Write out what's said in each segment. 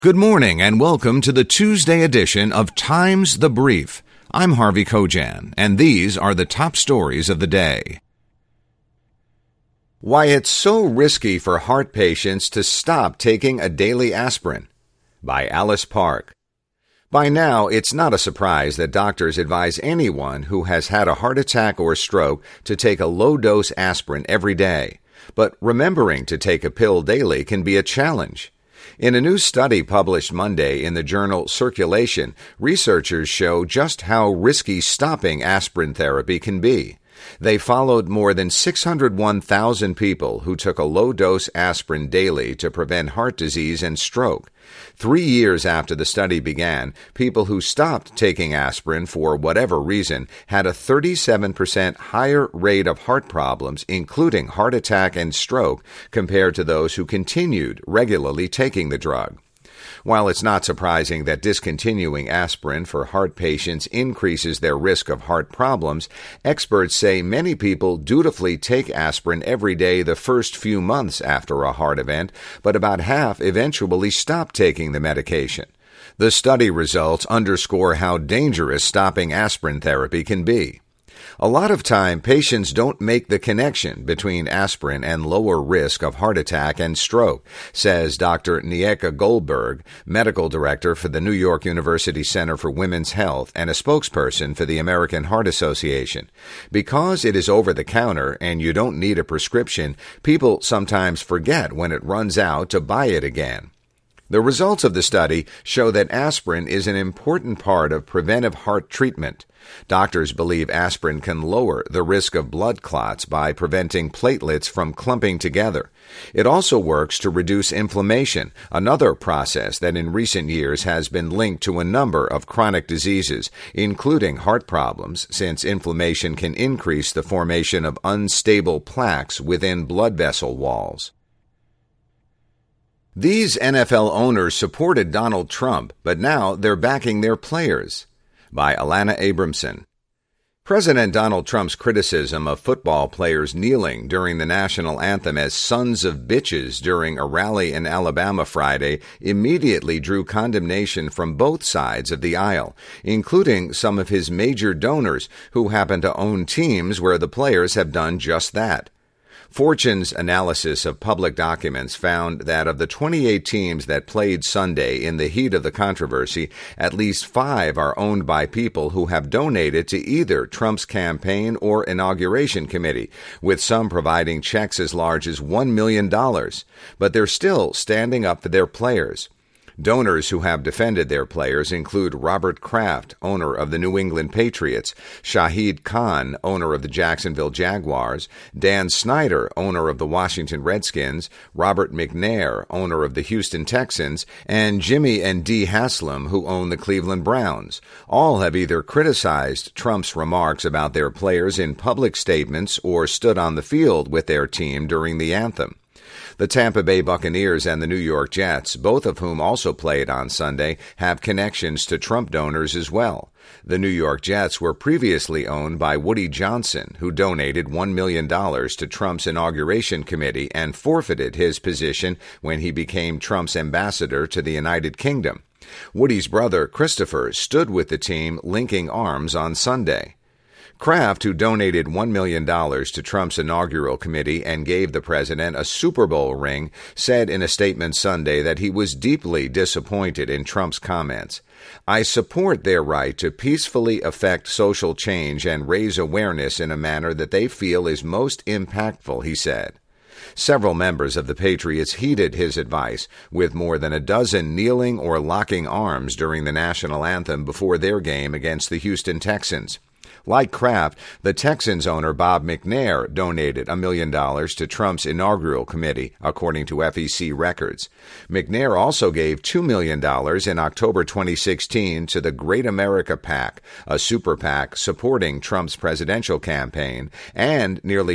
Good morning and welcome to the Tuesday edition of Times the Brief. I'm Harvey Kojan, and these are the top stories of the day. Why it's so risky for heart patients to stop taking a daily aspirin, by Alice Park. By now, it's not a surprise that doctors advise anyone who has had a heart attack or stroke to take a low-dose aspirin every day. But remembering to take a pill daily can be a challenge. In a new study published Monday in the journal Circulation, researchers show just how risky stopping aspirin therapy can be. They followed more than 601,000 people who took a low-dose aspirin daily to prevent heart disease and stroke. 3 years after the study began, people who stopped taking aspirin for whatever reason had a 37% higher rate of heart problems, including heart attack and stroke, compared to those who continued regularly taking the drug. While it's not surprising that discontinuing aspirin for heart patients increases their risk of heart problems, experts say many people dutifully take aspirin every day the first few months after a heart event, but about half eventually stop taking the medication. The study results underscore how dangerous stopping aspirin therapy can be. A lot of time, patients don't make the connection between aspirin and lower risk of heart attack and stroke, says Dr. Nneka Goldberg, medical director for the New York University Center for Women's Health and a spokesperson for the American Heart Association. Because it is over-the-counter and you don't need a prescription, people sometimes forget when it runs out to buy it again. The results of the study show that aspirin is an important part of preventive heart treatment. Doctors believe aspirin can lower the risk of blood clots by preventing platelets from clumping together. It also works to reduce inflammation, another process that in recent years has been linked to a number of chronic diseases, including heart problems, since inflammation can increase the formation of unstable plaques within blood vessel walls. These NFL owners supported Donald Trump, but now they're backing their players. By Alana Abramson. President Donald Trump's criticism of football players kneeling during the national anthem as sons of bitches during a rally in Alabama Friday immediately drew condemnation from both sides of the aisle, including some of his major donors who happen to own teams where the players have done just that. Fortune's analysis of public documents found that of the 28 teams that played Sunday in the heat of the controversy, at least 5 are owned by people who have donated to either Trump's campaign or inauguration committee, with some providing checks as large as $1 million. But they're still standing up for their players. Donors who have defended their players include Robert Kraft, owner of the New England Patriots, Shahid Khan, owner of the Jacksonville Jaguars, Dan Snyder, owner of the Washington Redskins, Robert McNair, owner of the Houston Texans, and Jimmy and Dee Haslam, who own the Cleveland Browns. All have either criticized Trump's remarks about their players in public statements or stood on the field with their team during the anthem. The Tampa Bay Buccaneers and the New York Jets, both of whom also played on Sunday, have connections to Trump donors as well. The New York Jets were previously owned by Woody Johnson, who donated $1 million to Trump's inauguration committee and forfeited his position when he became Trump's ambassador to the United Kingdom. Woody's brother, Christopher, stood with the team linking arms on Sunday. Kraft, who donated $1 million to Trump's inaugural committee and gave the president a Super Bowl ring, said in a statement Sunday that he was deeply disappointed in Trump's comments. "I support their right to peacefully effect social change and raise awareness in a manner that they feel is most impactful," he said. Several members of the Patriots heeded his advice, with more than a dozen kneeling or locking arms during the national anthem before their game against the Houston Texans. Like Kraft, the Texans owner Bob McNair donated $1 million to Trump's inaugural committee, according to FEC records. McNair also gave $2 million in October 2016 to the Great America PAC, a super PAC supporting Trump's presidential campaign, and nearly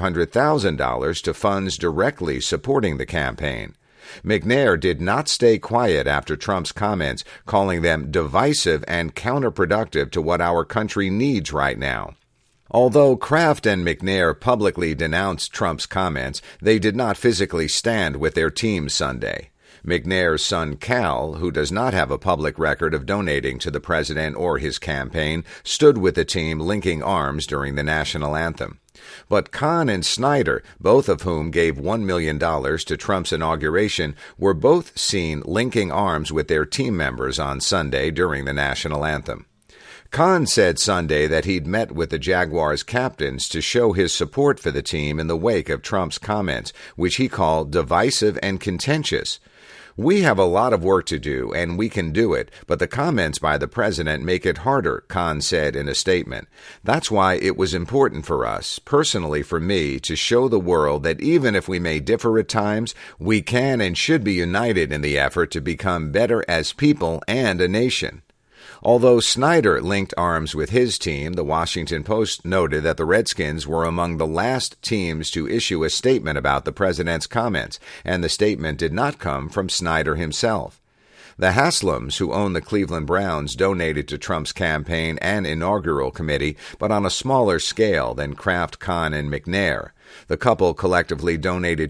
$500,000 to funds directly supporting the campaign. McNair did not stay quiet after Trump's comments, calling them divisive and counterproductive to what our country needs right now. Although Kraft and McNair publicly denounced Trump's comments, they did not physically stand with their team Sunday. McNair's son Cal, who does not have a public record of donating to the president or his campaign, stood with the team linking arms during the national anthem. But Khan and Snyder, both of whom gave $1 million to Trump's inauguration, were both seen linking arms with their team members on Sunday during the national anthem. Khan said Sunday that he'd met with the Jaguars captains to show his support for the team in the wake of Trump's comments, which he called divisive and contentious. "We have a lot of work to do, and we can do it, but the comments by the president make it harder," Khan said in a statement. "That's why it was important for us, personally for me, to show the world that even if we may differ at times, we can and should be united in the effort to become better as people and a nation." Although Snyder linked arms with his team, the Washington Post noted that the Redskins were among the last teams to issue a statement about the president's comments, and the statement did not come from Snyder himself. The Haslams, who own the Cleveland Browns, donated to Trump's campaign and inaugural committee, but on a smaller scale than Kraft, Khan, and McNair. The couple collectively donated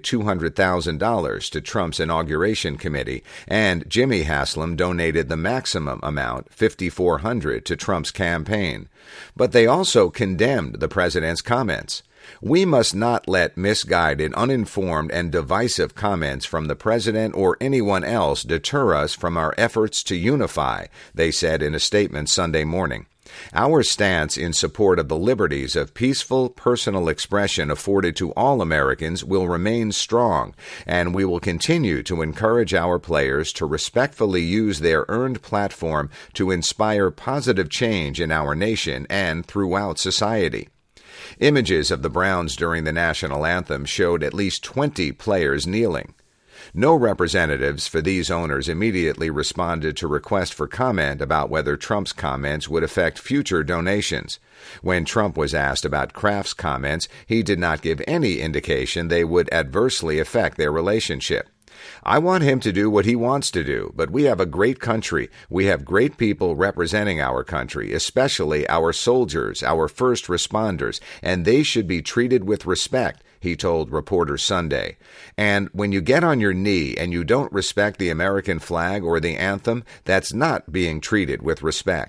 $200,000 to Trump's inauguration committee, and Jimmy Haslam donated the maximum amount, $5,400, to Trump's campaign. But they also condemned the president's comments. "We must not let misguided, uninformed, and divisive comments from the president or anyone else deter us from our efforts to unify," they said in a statement Sunday morning. "Our stance in support of the liberties of peaceful, personal expression afforded to all Americans will remain strong, and we will continue to encourage our players to respectfully use their earned platform to inspire positive change in our nation and throughout society." Images of the Browns during the national anthem showed at least 20 players kneeling. No representatives for these owners immediately responded to requests for comment about whether Trump's comments would affect future donations. When Trump was asked about Kraft's comments, he did not give any indication they would adversely affect their relationship. "I want him to do what he wants to do, but we have a great country. We have great people representing our country, especially our soldiers, our first responders, and they should be treated with respect," he told reporters Sunday. "And when you get on your knee and you don't respect the American flag or the anthem, that's not being treated with respect."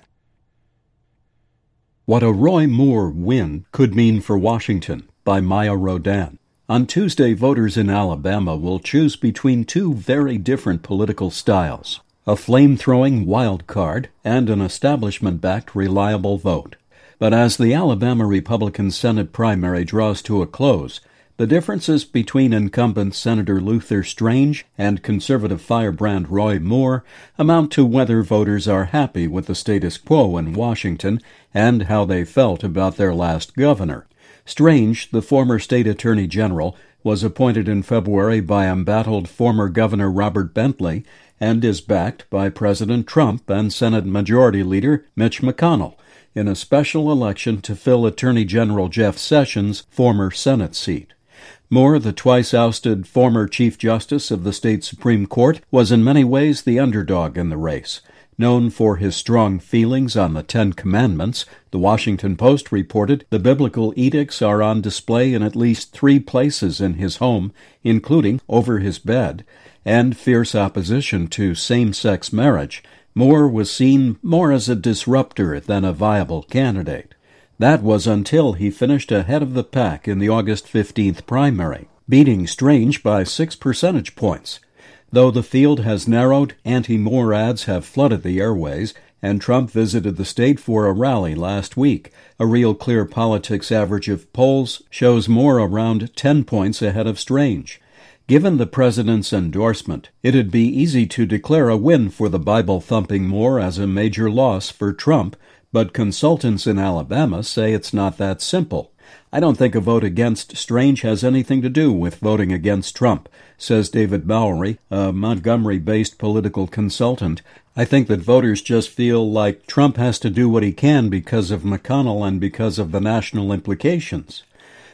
What a Roy Moore win could mean for Washington, by Maya Rodan. On Tuesday, voters in Alabama will choose between two very different political styles, a flame-throwing wild card and an establishment-backed reliable vote. But as the Alabama Republican Senate primary draws to a close, the differences between incumbent Senator Luther Strange and conservative firebrand Roy Moore amount to whether voters are happy with the status quo in Washington and how they felt about their last governor. Strange, the former state attorney general, was appointed in February by embattled former Governor Robert Bentley and is backed by President Trump and Senate Majority Leader Mitch McConnell in a special election to fill Attorney General Jeff Sessions' former Senate seat. Moore, the twice-ousted former Chief Justice of the state Supreme Court, was in many ways the underdog in the race. Known for his strong feelings on the Ten Commandments, the Washington Post reported the biblical edicts are on display in at least 3 places in his home, including over his bed, and fierce opposition to same-sex marriage. Moore was seen more as a disruptor than a viable candidate. That was until he finished ahead of the pack in the August 15th primary, beating Strange by 6 percentage points. Though the field has narrowed, anti-Moore ads have flooded the airways, and Trump visited the state for a rally last week. A Real Clear Politics average of polls shows Moore around 10 points ahead of Strange. Given the president's endorsement, it'd be easy to declare a win for the Bible-thumping Moore as a major loss for Trump, but consultants in Alabama say it's not that simple. "I don't think a vote against Strange has anything to do with voting against Trump," says David Bowery, a Montgomery-based political consultant. "I think that voters just feel like Trump has to do what he can because of McConnell and because of the national implications."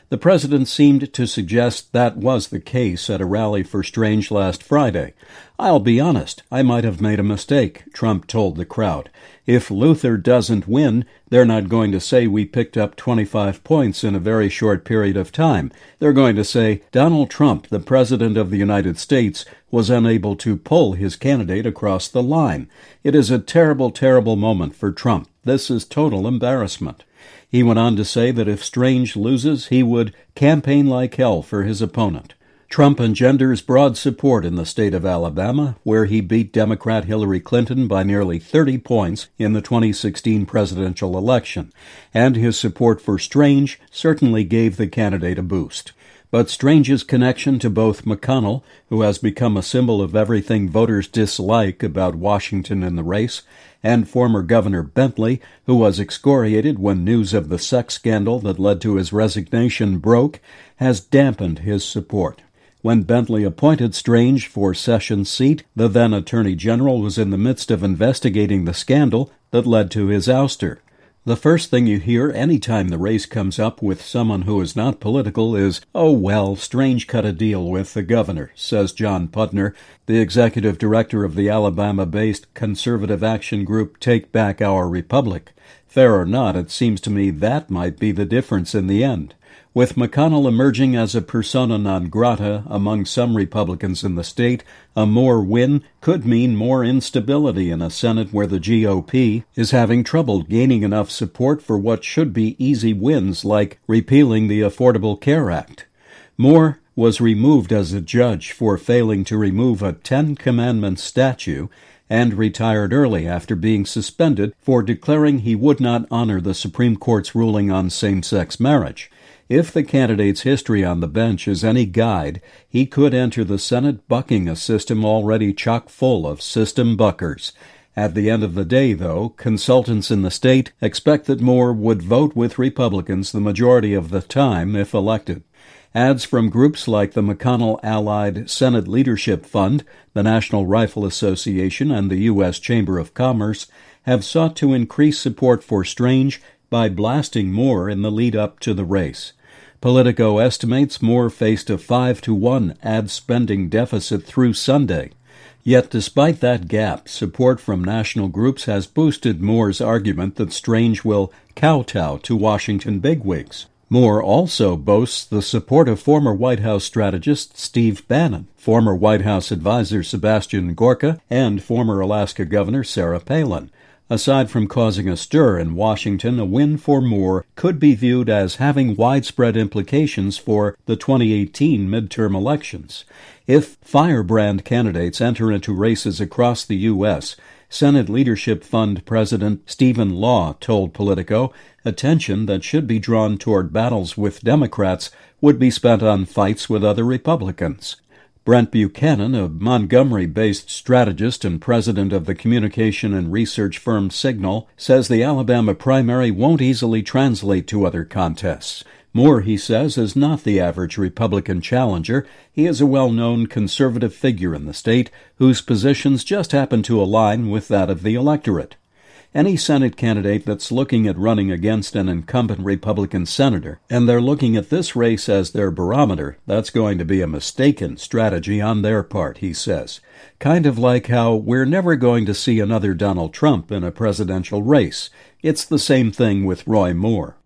The president seemed to suggest that was the case at a rally for Strange last Friday. "I'll be honest, I might have made a mistake," Trump told the crowd. "If Luther doesn't win, they're not going to say we picked up 25 points in a very short period of time. They're going to say Donald Trump, the President of the United States, was unable to pull his candidate across the line. It is a terrible, terrible moment for Trump. This is total embarrassment." He went on to say that if Strange loses, he would campaign like hell for his opponent. Trump engenders broad support in the state of Alabama, where he beat Democrat Hillary Clinton by nearly 30 points in the 2016 presidential election, and his support for Strange certainly gave the candidate a boost. But Strange's connection to both McConnell, who has become a symbol of everything voters dislike about Washington in the race, and former Governor Bentley, who was excoriated when news of the sex scandal that led to his resignation broke, has dampened his support. When Bentley appointed Strange for Sessions' seat, the then Attorney General was in the midst of investigating the scandal that led to his ouster. The first thing you hear any time the race comes up with someone who is not political is, "Oh, well, Strange cut a deal with the governor," says John Putner, the executive director of the Alabama-based conservative action group Take Back Our Republic. Fair or not, it seems to me that might be the difference in the end. With McConnell emerging as a persona non grata among some Republicans in the state, a Moore win could mean more instability in a Senate where the GOP is having trouble gaining enough support for what should be easy wins like repealing the Affordable Care Act. Moore was removed as a judge for failing to remove a Ten Commandments statue and retired early after being suspended for declaring he would not honor the Supreme Court's ruling on same-sex marriage. If the candidate's history on the bench is any guide, he could enter the Senate bucking a system already chock full of system buckers. At the end of the day, though, consultants in the state expect that Moore would vote with Republicans the majority of the time if elected. Ads from groups like the McConnell-allied Senate Leadership Fund, the National Rifle Association, and the U.S. Chamber of Commerce have sought to increase support for Strange by blasting Moore in the lead-up to the race. Politico estimates Moore faced a 5-to-1 ad spending deficit through Sunday. Yet despite that gap, support from national groups has boosted Moore's argument that Strange will kowtow to Washington bigwigs. Moore also boasts the support of former White House strategist Steve Bannon, former White House advisor Sebastian Gorka, and former Alaska Governor Sarah Palin. Aside from causing a stir in Washington, a win for Moore could be viewed as having widespread implications for the 2018 midterm elections. If firebrand candidates enter into races across the U.S., Senate Leadership Fund President Stephen Law told Politico attention that should be drawn toward battles with Democrats would be spent on fights with other Republicans. Brent Buchanan, a Montgomery-based strategist and president of the communication and research firm Signal, says the Alabama primary won't easily translate to other contests. Moore, he says, is not the average Republican challenger. He is a well-known conservative figure in the state whose positions just happen to align with that of the electorate. Any Senate candidate that's looking at running against an incumbent Republican senator, and they're looking at this race as their barometer, that's going to be a mistaken strategy on their part, he says. Kind of like how we're never going to see another Donald Trump in a presidential race. It's the same thing with Roy Moore.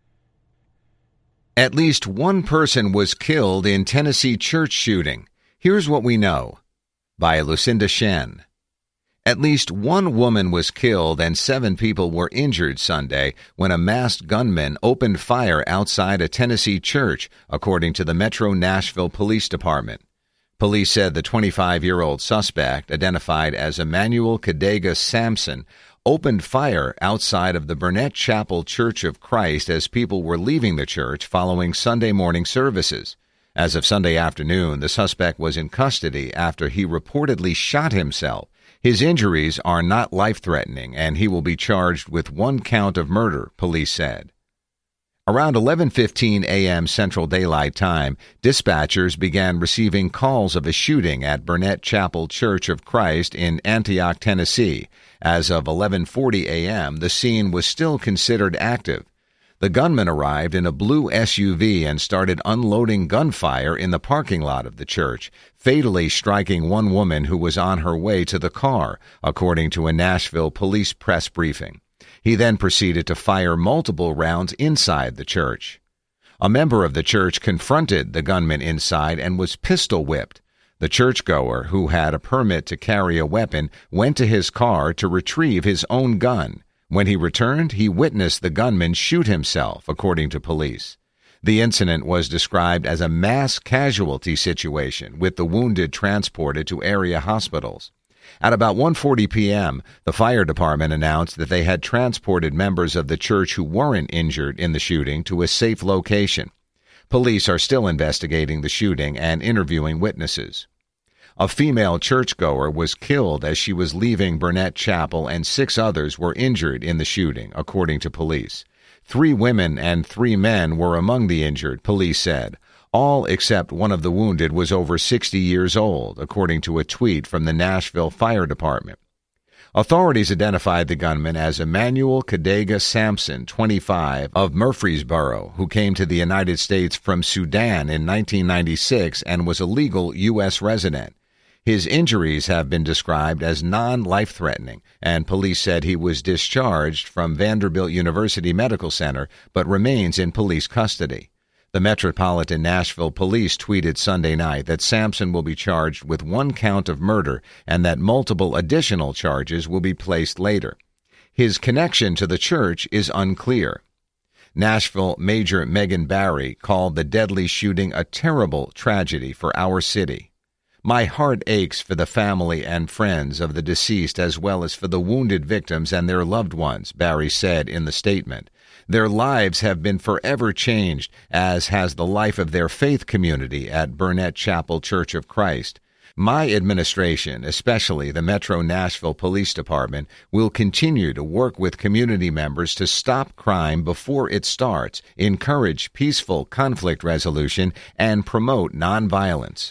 At least one person was killed in Tennessee church shooting. Here's what we know. By Lucinda Shen. At least one woman was killed and 7 people were injured Sunday when a masked gunman opened fire outside a Tennessee church, according to the Metro Nashville Police Department. Police said the 25-year-old suspect, identified as Emmanuel Kadega Sampson, opened fire outside of the Burnett Chapel Church of Christ as people were leaving the church following Sunday morning services. As of Sunday afternoon, the suspect was in custody after he reportedly shot himself. His injuries are not life-threatening, and he will be charged with 1 count of murder, police said. Around 11:15 a.m. Central Daylight Time, dispatchers began receiving calls of a shooting at Burnett Chapel Church of Christ in Antioch, Tennessee. As of 11:40 a.m., the scene was still considered active. The gunman arrived in a blue SUV and started unloading gunfire in the parking lot of the church, fatally striking one woman who was on her way to the car, according to a Nashville police press briefing. He then proceeded to fire multiple rounds inside the church. A member of the church confronted the gunman inside and was pistol whipped. The churchgoer, who had a permit to carry a weapon, went to his car to retrieve his own gun. When he returned, he witnessed the gunman shoot himself, according to police. The incident was described as a mass casualty situation, with the wounded transported to area hospitals. At about 1:40 p.m., the fire department announced that they had transported members of the church who weren't injured in the shooting to a safe location. Police are still investigating the shooting and interviewing witnesses. A female churchgoer was killed as she was leaving Burnett Chapel, and 6 others were injured in the shooting, according to police. 3 women and 3 men were among the injured, police said. All except one of the wounded was over 60 years old, according to a tweet from the Nashville Fire Department. Authorities identified the gunman as Emmanuel Kadega Sampson, 25, of Murfreesboro, who came to the United States from Sudan in 1996 and was a legal U.S. resident. His injuries have been described as non-life-threatening, and police said he was discharged from Vanderbilt University Medical Center but remains in police custody. The Metropolitan Nashville Police tweeted Sunday night that Sampson will be charged with 1 count of murder and that multiple additional charges will be placed later. His connection to the church is unclear. Nashville Major Megan Barry called the deadly shooting a terrible tragedy for our city. My heart aches for the family and friends of the deceased as well as for the wounded victims and their loved ones, Barry said in the statement. Their lives have been forever changed, as has the life of their faith community at Burnett Chapel Church of Christ. My administration, especially the Metro Nashville Police Department, will continue to work with community members to stop crime before it starts, encourage peaceful conflict resolution, and promote nonviolence.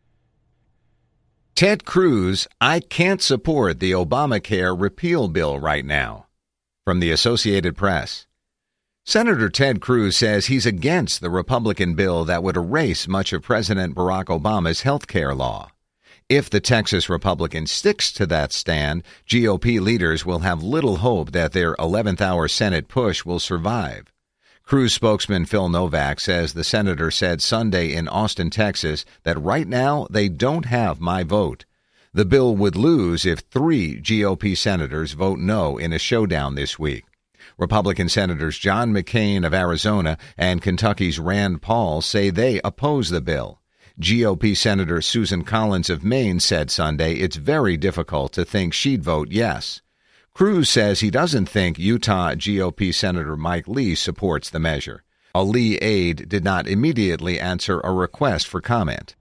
Ted Cruz, I can't support the Obamacare repeal bill right now. From the Associated Press. Senator Ted Cruz says he's against the Republican bill that would erase much of President Barack Obama's health care law. If the Texas Republican sticks to that stand, GOP leaders will have little hope that their 11th-hour Senate push will survive. Cruz spokesman Phil Novak says the senator said Sunday in Austin, Texas, that right now they don't have my vote. The bill would lose if 3 GOP senators vote no in a showdown this week. Republican Senators John McCain of Arizona and Kentucky's Rand Paul say they oppose the bill. GOP Senator Susan Collins of Maine said Sunday it's very difficult to think she'd vote yes. Cruz says he doesn't think Utah GOP Senator Mike Lee supports the measure. A Lee aide did not immediately answer a request for comment.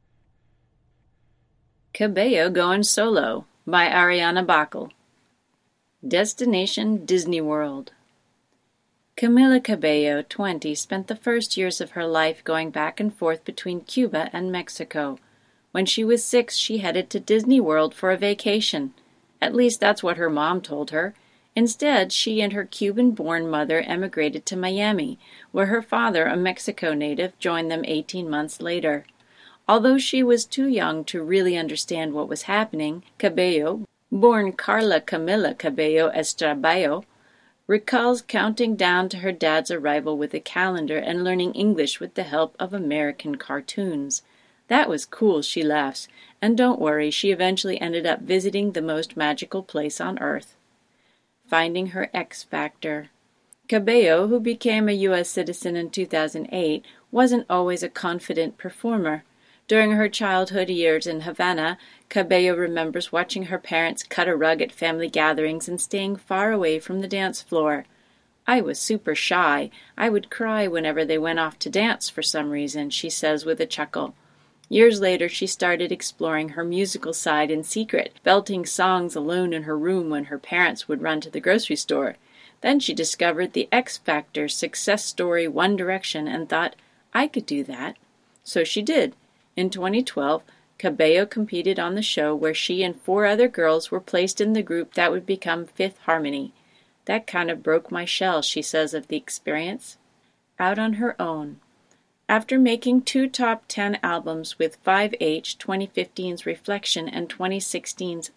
Cabello Going Solo by Ariana Bachl. Destination Disney World. Camila Cabello, 20, spent the first years of her life going back and forth between Cuba and Mexico. When she was 6, she headed to Disney World for a vacation. At least that's what her mom told her. Instead, she and her Cuban-born mother emigrated to Miami, where her father, a Mexico native, joined them 18 months later. Although she was too young to really understand what was happening, Cabello, born Carla Camila Cabello Estraballo, recalls counting down to her dad's arrival with a calendar and learning English with the help of American cartoons. That was cool, she laughs, and don't worry, she eventually ended up visiting the most magical place on earth. Finding her X Factor. Cabello, who became a U.S. citizen in 2008, wasn't always a confident performer. During her childhood years in Havana, Cabello remembers watching her parents cut a rug at family gatherings and staying far away from the dance floor. I was super shy. I would cry whenever they went off to dance for some reason, she says with a chuckle. Years later, she started exploring her musical side in secret, belting songs alone in her room when her parents would run to the grocery store. Then she discovered the X Factor success story One Direction and thought, I could do that. So she did. In 2012, Cabello competed on the show where she and 4 other girls were placed in the group that would become Fifth Harmony. That kind of broke my shell, she says of the experience. out on her own. After making 2 top 10 albums with 5H, 2015's Reflection and 2016's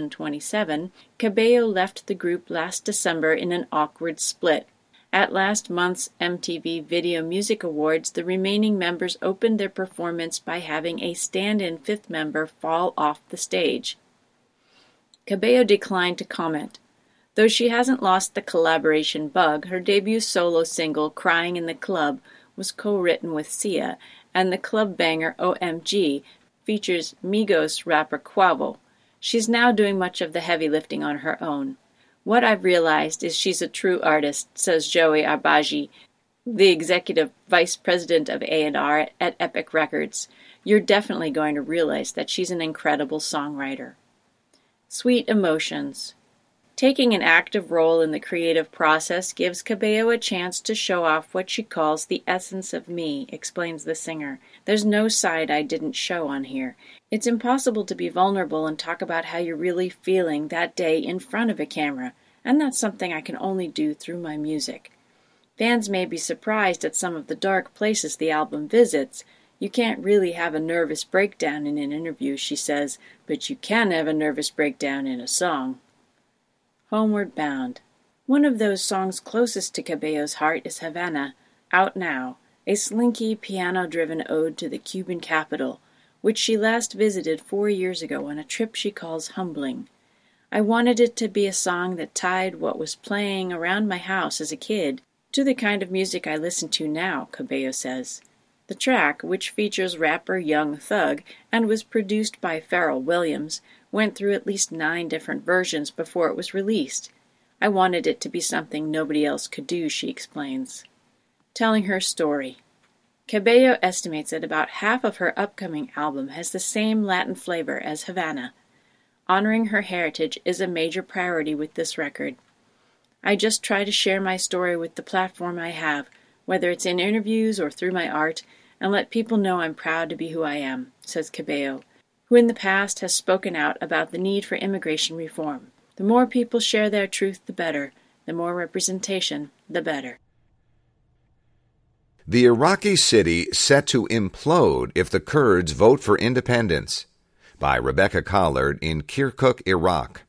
727, Cabello left the group last December in an awkward split. At last month's MTV Video Music Awards, the remaining members opened their performance by having a stand-in fifth member fall off the stage. Cabello declined to comment. Though she hasn't lost the collaboration bug, her debut solo single, Crying in the Club, was co-written with Sia, and the club banger OMG features Migos rapper Quavo. She's now doing much of the heavy lifting on her own. What I've realized is she's a true artist, says Joey Arbaji, the executive vice president of A&R at Epic Records. You're definitely going to realize that she's an incredible songwriter. Sweet emotions. Taking an active role in the creative process gives Cabello a chance to show off what she calls the essence of me, explains the singer. There's no side I didn't show on here. It's impossible to be vulnerable and talk about how you're really feeling that day in front of a camera, and that's something I can only do through my music. Fans may be surprised at some of the dark places the album visits. You can't really have a nervous breakdown in an interview, she says, but you can have a nervous breakdown in a song. Homeward Bound. One of those songs closest to Cabello's heart is Havana, out now, a slinky, piano-driven ode to the Cuban capital, which she last visited 4 years ago on a trip she calls humbling. I wanted it to be a song that tied what was playing around my house as a kid to the kind of music I listen to now, Cabello says. The track, which features rapper Young Thug and was produced by Pharrell Williams, went through at least 9 different versions before it was released. I wanted it to be something nobody else could do, she explains. Telling her story. Cabello estimates that about half of her upcoming album has the same Latin flavor as Havana. Honoring her heritage is a major priority with this record. I just try to share my story with the platform I have, whether it's in interviews or through my art, and let people know I'm proud to be who I am, says Cabello, who in the past has spoken out about the need for immigration reform. The more people share their truth, the better. The more representation, the better. The Iraqi city set to implode if the Kurds vote for independence, by Rebecca Collard in Kirkuk, Iraq.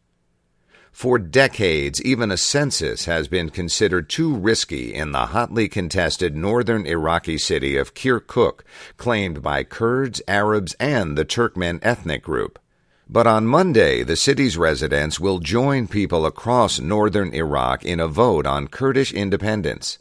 For decades, even a census has been considered too risky in the hotly contested northern Iraqi city of Kirkuk, claimed by Kurds, Arabs, and the Turkmen ethnic group. But on Monday, the city's residents will join people across northern Iraq in a vote on Kurdish independence.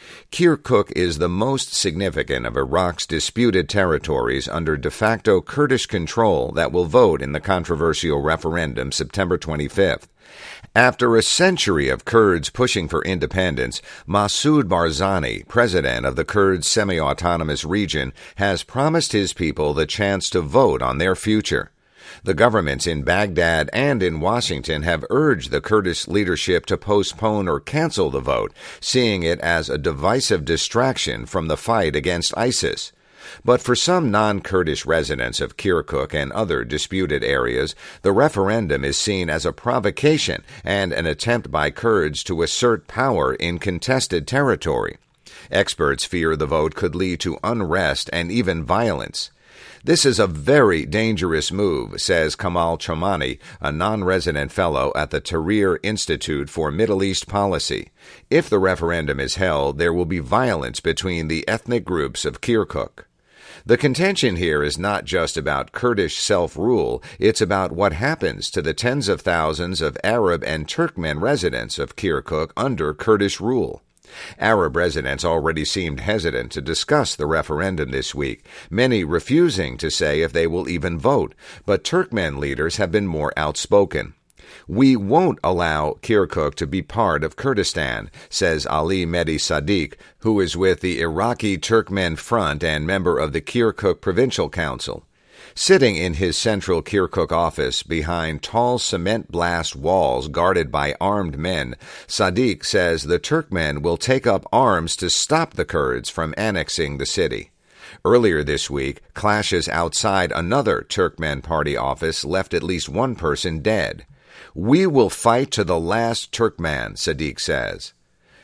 Kirkuk is the most significant of Iraq's disputed territories under de facto Kurdish control that will vote in the controversial referendum September 25th. After a century of Kurds pushing for independence, Masoud Barzani, president of the Kurds' semi-autonomous region, has promised his people the chance to vote on their future. The governments in Baghdad and in Washington have urged the Kurdish leadership to postpone or cancel the vote, seeing it as a divisive distraction from the fight against ISIS. But for some non-Kurdish residents of Kirkuk and other disputed areas, the referendum is seen as a provocation and an attempt by Kurds to assert power in contested territory. Experts fear the vote could lead to unrest and even violence. This is a very dangerous move, says Kamal Chomani, a non-resident fellow at the Tahrir Institute for Middle East Policy. If the referendum is held, there will be violence between the ethnic groups of Kirkuk. The contention here is not just about Kurdish self-rule, it's about what happens to the tens of thousands of Arab and Turkmen residents of Kirkuk under Kurdish rule. Arab residents already seemed hesitant to discuss the referendum this week, many refusing to say if they will even vote, but Turkmen leaders have been more outspoken. We won't allow Kirkuk to be part of Kurdistan, says Ali Mehdi Sadiq, who is with the Iraqi Turkmen Front and member of the Kirkuk Provincial Council. Sitting in his central Kirkuk office behind tall cement blast walls guarded by armed men, Sadiq says the Turkmen will take up arms to stop the Kurds from annexing the city. Earlier this week, clashes outside another Turkmen party office left at least one person dead. We will fight to the last Turkmen, Sadiq says.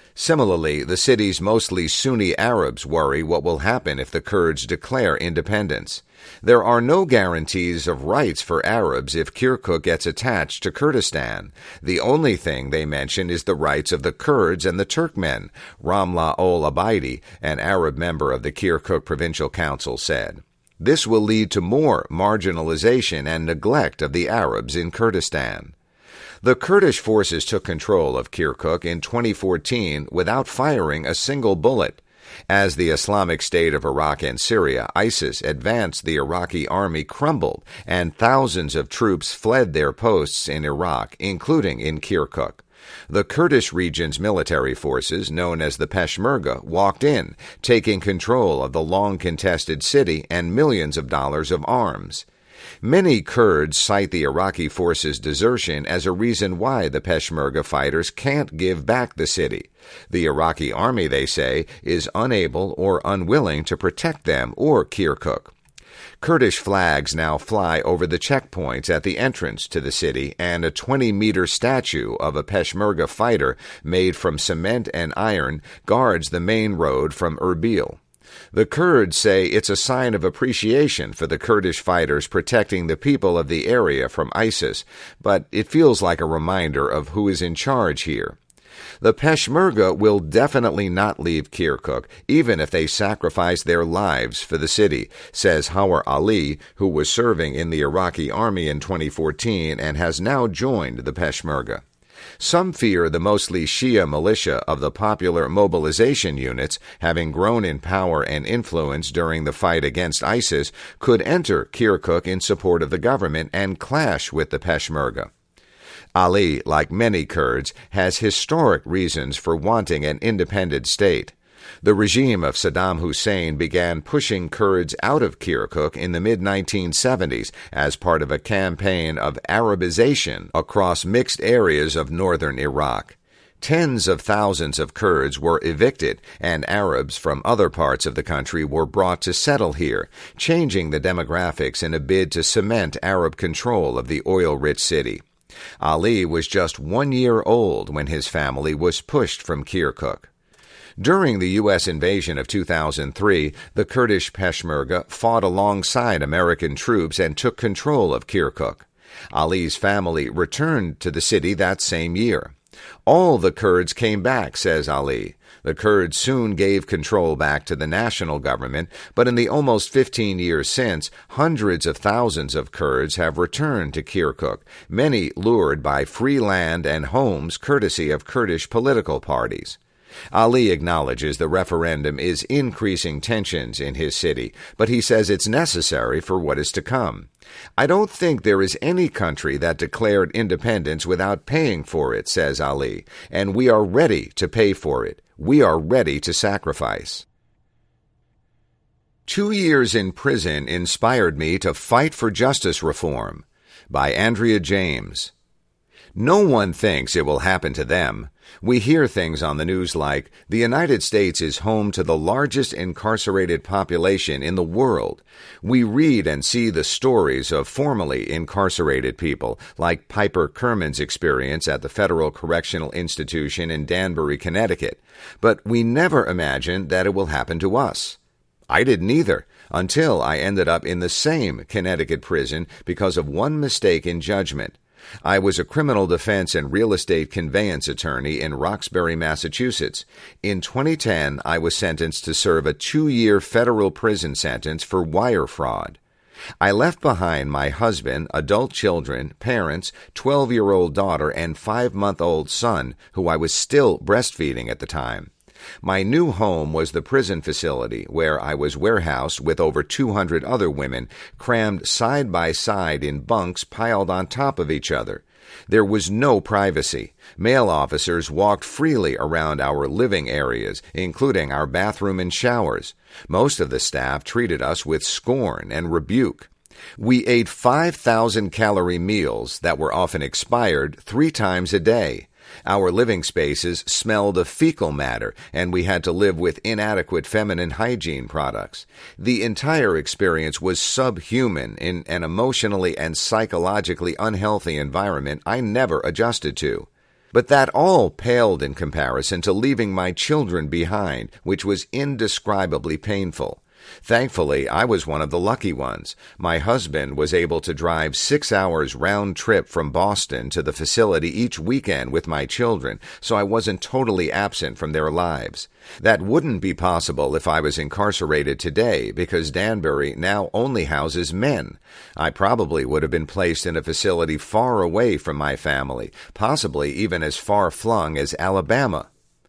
Similarly, the city's mostly Sunni Arabs worry what will happen if the Kurds declare independence. There are no guarantees of rights for Arabs if Kirkuk gets attached to Kurdistan. The only thing they mention is the rights of the Kurds and the Turkmen, Ramla Ol-Abaidi, an Arab member of the Kirkuk Provincial Council, said. This will lead to more marginalization and neglect of the Arabs in Kurdistan. The Kurdish forces took control of Kirkuk in 2014 without firing a single bullet. As the Islamic State of Iraq and Syria, ISIS, advanced, the Iraqi army crumbled, and thousands of troops fled their posts in Iraq, including in Kirkuk. The Kurdish region's military forces, known as the Peshmerga, walked in, taking control of the long-contested city and millions of dollars of arms. Many Kurds cite the Iraqi forces' desertion as a reason why the Peshmerga fighters can't give back the city. The Iraqi army, they say, is unable or unwilling to protect them or Kirkuk. Kurdish flags now fly over the checkpoints at the entrance to the city, and a 20-meter statue of a Peshmerga fighter made from cement and iron guards the main road from Erbil. The Kurds say it's a sign of appreciation for the Kurdish fighters protecting the people of the area from ISIS, but it feels like a reminder of who is in charge here. The Peshmerga will definitely not leave Kirkuk, even if they sacrifice their lives for the city, says Hawar Ali, who was serving in the Iraqi army in 2014 and has now joined the Peshmerga. Some fear the mostly Shia militia of the popular mobilization units, having grown in power and influence during the fight against ISIS, could enter Kirkuk in support of the government and clash with the Peshmerga. Ali, like many Kurds, has historic reasons for wanting an independent state. The regime of Saddam Hussein began pushing Kurds out of Kirkuk in the mid-1970s as part of a campaign of Arabization across mixed areas of northern Iraq. Tens of thousands of Kurds were evicted, and Arabs from other parts of the country were brought to settle here, changing the demographics in a bid to cement Arab control of the oil-rich city. Ali was just 1 year old when his family was pushed from Kirkuk. During the U.S. invasion of 2003, the Kurdish Peshmerga fought alongside American troops and took control of Kirkuk. Ali's family returned to the city that same year. All the Kurds came back, says Ali. The Kurds soon gave control back to the national government, but in the almost 15 years since, hundreds of thousands of Kurds have returned to Kirkuk, many lured by free land and homes courtesy of Kurdish political parties. Ali acknowledges the referendum is increasing tensions in his city, but he says it's necessary for what is to come. I don't think there is any country that declared independence without paying for it, says Ali, and we are ready to pay for it. We are ready to sacrifice. 2 years in prison inspired me to fight for justice reform, by Andrea James. No one thinks it will happen to them. We hear things on the news like, the United States is home to the largest incarcerated population in the world. We read and see the stories of formerly incarcerated people, like Piper Kerman's experience at the Federal Correctional Institution in Danbury, Connecticut. But we never imagine that it will happen to us. I didn't either, until I ended up in the same Connecticut prison because of one mistake in judgment. I was a criminal defense and real estate conveyance attorney in Roxbury, Massachusetts. In 2010, I was sentenced to serve a 2-year federal prison sentence for wire fraud. I left behind my husband, adult children, parents, 12-year-old daughter, and 5-month-old son, who I was still breastfeeding at the time. My new home was the prison facility, where I was warehoused with over 200 other women, crammed side by side in bunks piled on top of each other. There was no privacy. Male officers walked freely around our living areas, including our bathroom and showers. Most of the staff treated us with scorn and rebuke. We ate 5,000-calorie meals that were often expired 3 times a day. Our living spaces smelled of fecal matter, and we had to live with inadequate feminine hygiene products. The entire experience was subhuman in an emotionally and psychologically unhealthy environment I never adjusted to. But that all paled in comparison to leaving my children behind, which was indescribably painful. Thankfully, I was one of the lucky ones. My husband was able to drive 6 hours round trip from Boston to the facility each weekend with my children, so I wasn't totally absent from their lives. That wouldn't be possible if I was incarcerated today, because Danbury now only houses men. I probably would have been placed in a facility far away from my family, possibly even as far-flung as Alabama.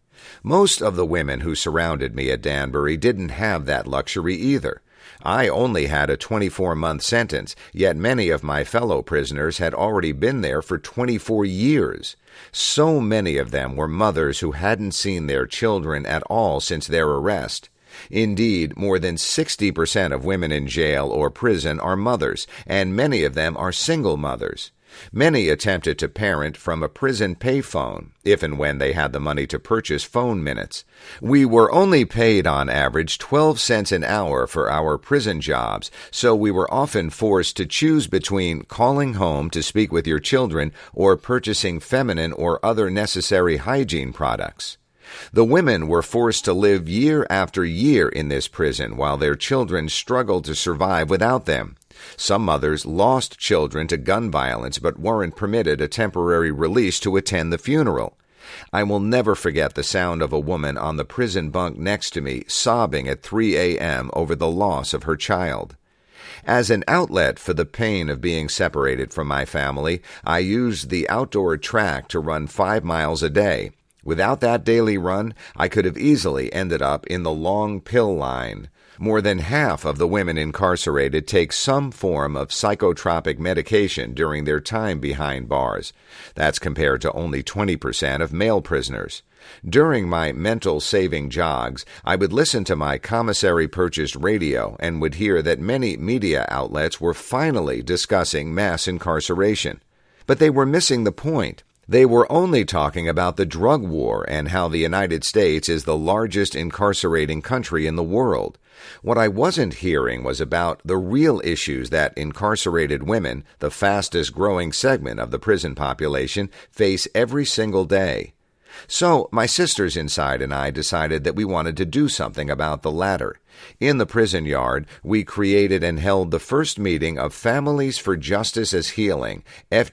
Most of the women who surrounded me at Danbury didn't have that luxury either. I only had a 24-month sentence, yet many of my fellow prisoners had already been there for 24 years. So many of them were mothers who hadn't seen their children at all since their arrest. Indeed, more than 60% of women in jail or prison are mothers, and many of them are single mothers. Many attempted to parent from a prison payphone, if and when they had the money to purchase phone minutes. We were only paid on average 12 cents an hour for our prison jobs, so we were often forced to choose between calling home to speak with your children or purchasing feminine or other necessary hygiene products. The women were forced to live year after year in this prison while their children struggled to survive without them. Some mothers lost children to gun violence but weren't permitted a temporary release to attend the funeral. I will never forget the sound of a woman on the prison bunk next to me sobbing at 3 a.m. over the loss of her child. As an outlet for the pain of being separated from my family, I used the outdoor track to run 5 miles a day. Without that daily run, I could have easily ended up in the long pill line. More than half of the women incarcerated take some form of psychotropic medication during their time behind bars. That's compared to only 20% of male prisoners. During my mental saving jogs, I would listen to my commissary-purchased radio and would hear that many media outlets were finally discussing mass incarceration. But they were missing the point. They were only talking about the drug war and how the United States is the largest incarcerating country in the world. What I wasn't hearing was about the real issues that incarcerated women, the fastest-growing segment of the prison population, face every single day. So my sisters inside and I decided that we wanted to do something about the latter. In the prison yard, we created and held the first meeting of Families for Justice as Healing,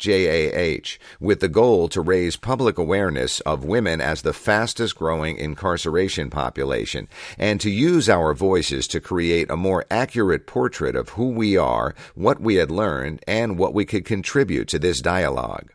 FJAH, with the goal to raise public awareness of women as the fastest-growing incarceration population, and to use our voices to create a more accurate portrait of who we are, what we had learned, and what we could contribute to this dialogue.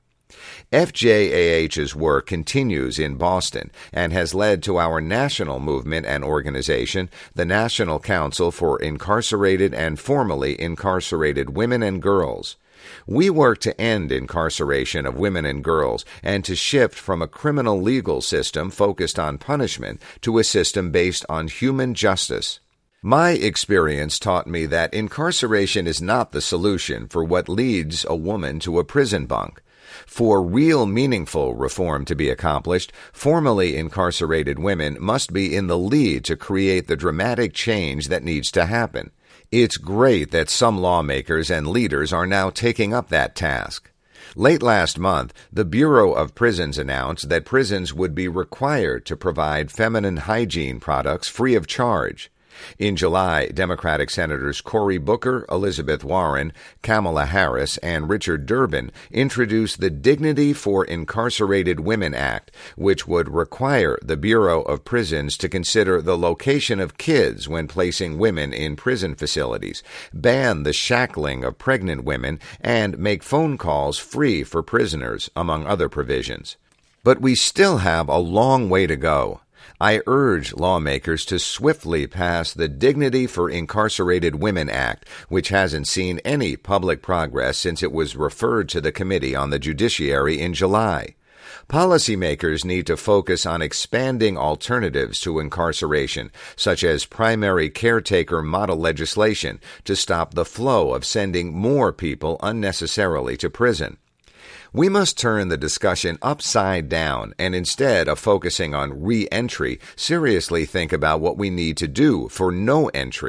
FJAH's work continues in Boston and has led to our national movement and organization, the National Council for Incarcerated and Formerly Incarcerated Women and Girls. We work to end incarceration of women and girls and to shift from a criminal legal system focused on punishment to a system based on human justice. My experience taught me that incarceration is not the solution for what leads a woman to a prison bunk. For real meaningful reform to be accomplished, formerly incarcerated women must be in the lead to create the dramatic change that needs to happen. It's great that some lawmakers and leaders are now taking up that task. Late last month, the Bureau of Prisons announced that prisons would be required to provide feminine hygiene products free of charge. In July, Democratic Senators Cory Booker, Elizabeth Warren, Kamala Harris, and Richard Durbin introduced the Dignity for Incarcerated Women Act, which would require the Bureau of Prisons to consider the location of kids when placing women in prison facilities, ban the shackling of pregnant women, and make phone calls free for prisoners, among other provisions. But we still have a long way to go. I urge lawmakers to swiftly pass the Dignity for Incarcerated Women Act, which hasn't seen any public progress since it was referred to the Committee on the Judiciary in July. Policymakers need to focus on expanding alternatives to incarceration, such as primary caretaker model legislation, to stop the flow of sending more people unnecessarily to prison. We must turn the discussion upside down and instead of focusing on re-entry, seriously think about what we need to do for no entry.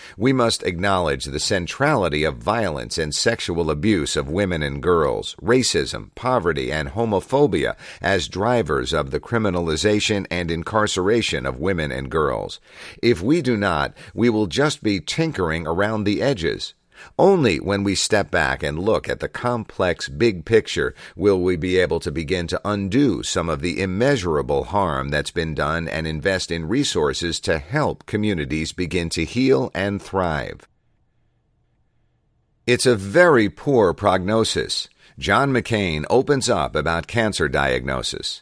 We must acknowledge the centrality of violence and sexual abuse of women and girls, racism, poverty, and homophobia as drivers of the criminalization and incarceration of women and girls. If we do not, we will just be tinkering around the edges. Only when we step back and look at the complex big picture will we be able to begin to undo some of the immeasurable harm that's been done and invest in resources to help communities begin to heal and thrive. It's a very poor prognosis. John McCain opens up about cancer diagnosis.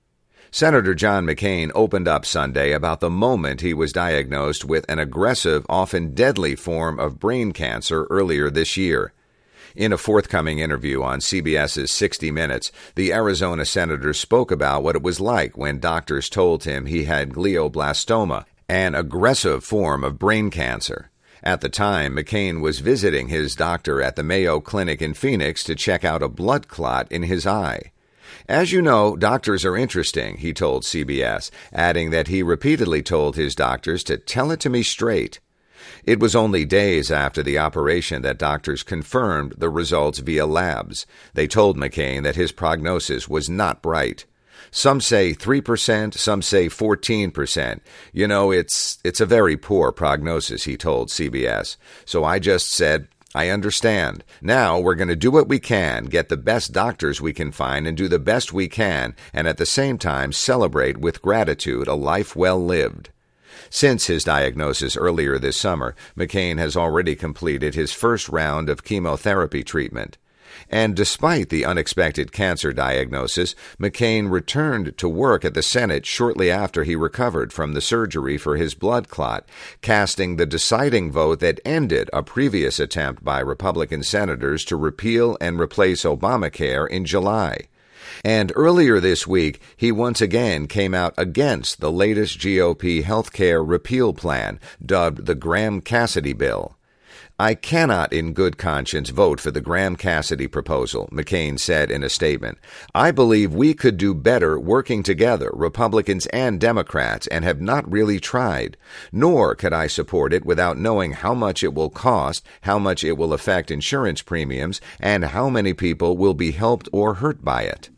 Senator John McCain opened up Sunday about the moment he was diagnosed with an aggressive, often deadly form of brain cancer earlier this year. In a forthcoming interview on CBS's 60 Minutes, the Arizona senator spoke about what it was like when doctors told him he had glioblastoma, an aggressive form of brain cancer. At the time, McCain was visiting his doctor at the Mayo Clinic in Phoenix to check out a blood clot in his eye. As you know, doctors are interesting, he told CBS, adding that he repeatedly told his doctors to tell it to me straight. It was only days after the operation that doctors confirmed the results via labs. They told McCain that his prognosis was not bright. Some say 3%, some say 14%. You know, it's a very poor prognosis, he told CBS. So I just said, I understand. Now we're going to do what we can, get the best doctors we can find, and do the best we can, and at the same time celebrate with gratitude a life well lived. Since his diagnosis earlier this summer, McCain has already completed his first round of chemotherapy treatment. And despite the unexpected cancer diagnosis, McCain returned to work at the Senate shortly after he recovered from the surgery for his blood clot, casting the deciding vote that ended a previous attempt by Republican senators to repeal and replace Obamacare in July. And earlier this week, he once again came out against the latest GOP health care repeal plan, dubbed the Graham-Cassidy bill. I cannot in good conscience vote for the Graham-Cassidy proposal, McCain said in a statement. I believe we could do better working together, Republicans and Democrats, and have not really tried. Nor could I support it without knowing how much it will cost, how much it will affect insurance premiums, and how many people will be helped or hurt by it.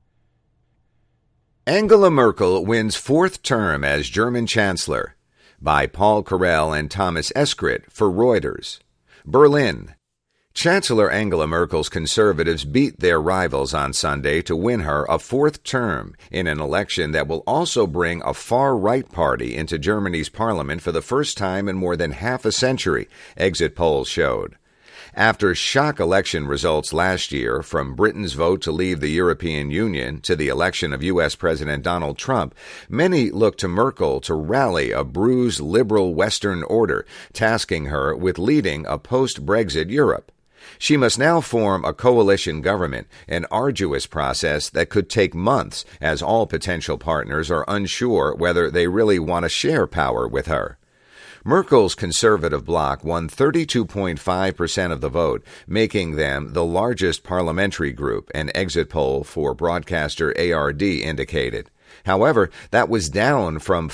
Angela Merkel wins fourth term as German Chancellor, by Paul Carell and Thomas Eskrit for Reuters. Berlin. Chancellor Angela Merkel's conservatives beat their rivals on Sunday to win her a fourth term in an election that will also bring a far-right party into Germany's parliament for the first time in more than half a century, exit polls showed. After shock election results last year, from Britain's vote to leave the European Union to the election of U.S. President Donald Trump, many look to Merkel to rally a bruised liberal Western order, tasking her with leading a post-Brexit Europe. She must now form a coalition government, an arduous process that could take months, as all potential partners are unsure whether they really want to share power with her. Merkel's conservative bloc won 32.5% of the vote, making them the largest parliamentary group, an exit poll for broadcaster ARD indicated. However, that was down from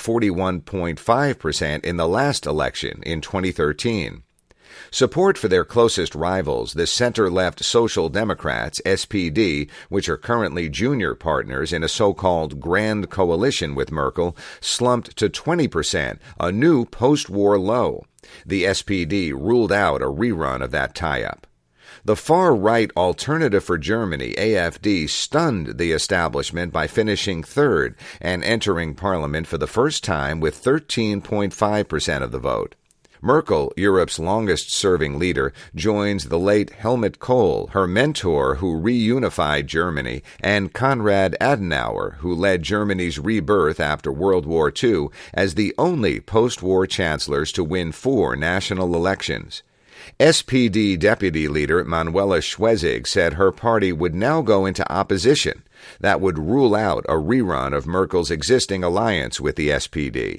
41.5% in the last election in 2013. Support for their closest rivals, the center-left Social Democrats, SPD, which are currently junior partners in a so-called Grand Coalition with Merkel, slumped to 20%, a new post-war low. The SPD ruled out a rerun of that tie-up. The far-right Alternative for Germany, AfD, stunned the establishment by finishing third and entering parliament for the first time with 13.5% of the vote. Merkel, Europe's longest-serving leader, joins the late Helmut Kohl, her mentor who reunified Germany, and Konrad Adenauer, who led Germany's rebirth after World War II, as the only post-war chancellors to win 4 national elections. SPD deputy leader Manuela Schwesig said her party would now go into opposition. That would rule out a rerun of Merkel's existing alliance with the SPD.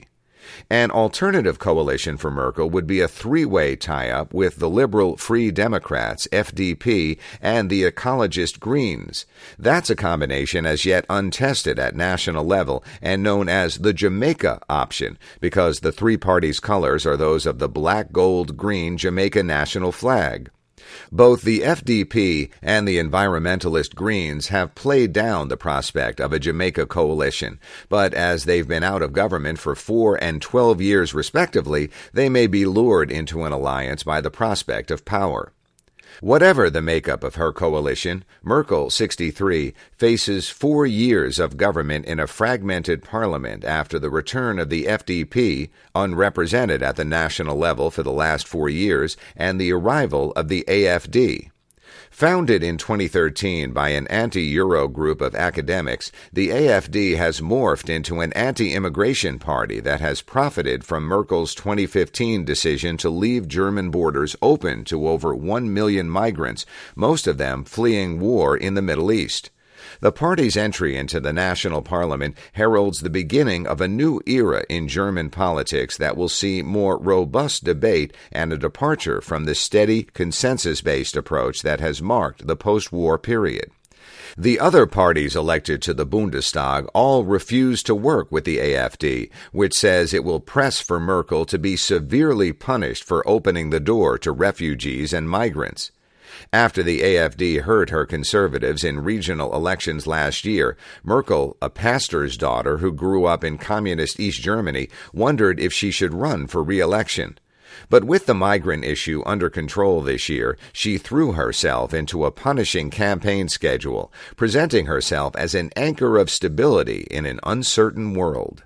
An alternative coalition for Merkel would be a three-way tie-up with the liberal Free Democrats, FDP, and the ecologist Greens. That's a combination as yet untested at national level and known as the Jamaica option because the three parties' colors are those of the black-gold-green Jamaica national flag. Both the FDP and the environmentalist Greens have played down the prospect of a Jamaica coalition, but as they've been out of government for 4 and 12 years respectively, they may be lured into an alliance by the prospect of power. Whatever the makeup of her coalition, Merkel, 63, faces 4 years of government in a fragmented parliament after the return of the FDP, unrepresented at the national level for the last 4 years, and the arrival of the AfD. Founded in 2013 by an anti-Euro group of academics, the AfD has morphed into an anti-immigration party that has profited from Merkel's 2015 decision to leave German borders open to over 1 million migrants, most of them fleeing war in the Middle East. The party's entry into the national parliament heralds the beginning of a new era in German politics that will see more robust debate and a departure from the steady, consensus-based approach that has marked the post-war period. The other parties elected to the Bundestag all refuse to work with the AfD, which says it will press for Merkel to be severely punished for opening the door to refugees and migrants. After the AfD hurt her conservatives in regional elections last year, Merkel, a pastor's daughter who grew up in communist East Germany, wondered if she should run for re-election. But with the migrant issue under control this year, she threw herself into a punishing campaign schedule, presenting herself as an anchor of stability in an uncertain world.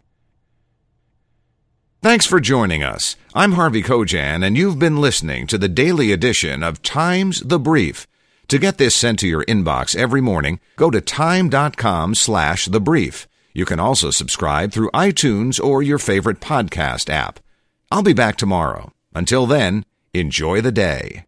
Thanks for joining us. I'm Harvey Kojan, and you've been listening to the daily edition of Times The Brief. To get this sent to your inbox every morning, go to time.com/thebrief. You can also subscribe through iTunes or your favorite podcast app. I'll be back tomorrow. Until then, enjoy the day.